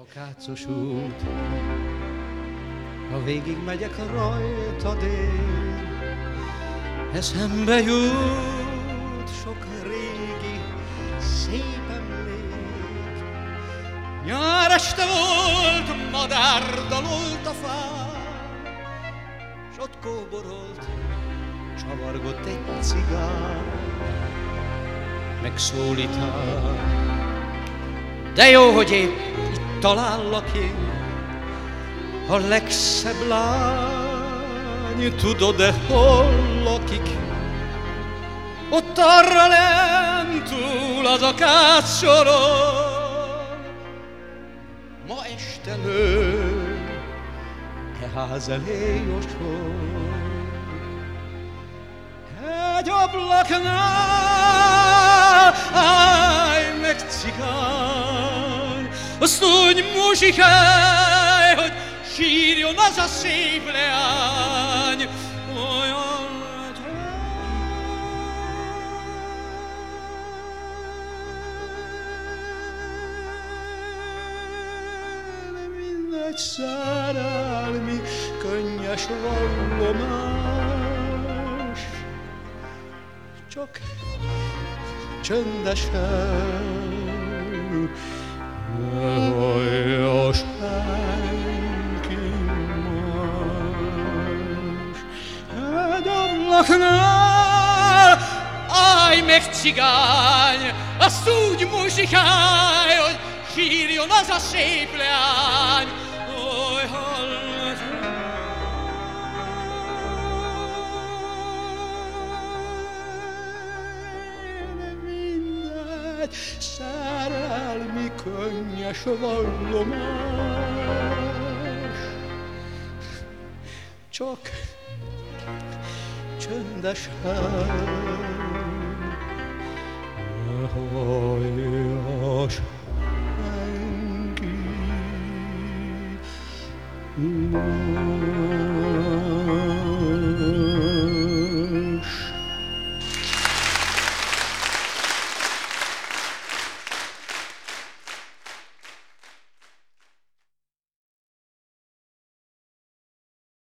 Akácos út, ha végig megyek rajtad én, eszembe jut sok régi szép emlék. Nyár este volt, madár dalolt a fán, s ott kóborolt, csavargott egy cigány, megszólítál. De jó, hogy épp itt talállak én, a legszebb lány, tudod-e, hol lakik? Ott arra lentúl az akácsoron. Ma este lő, e ház elé jósol. Egy ablaknál állj meg, cigány, azt úgy muzsikálj, hogy sírjon az a szép leány. Olyan mindegy szerelmi, könnyes vallomás, csak csöndesen ne hallja senki más. Egy ablaknál állj meg, cigány, azt úgy muzsikálj, hogy sírjon az a szép leány. Oly hallat mindegy szerelmi, könnyes vallomás, csak csöndesen ne hallja senki más.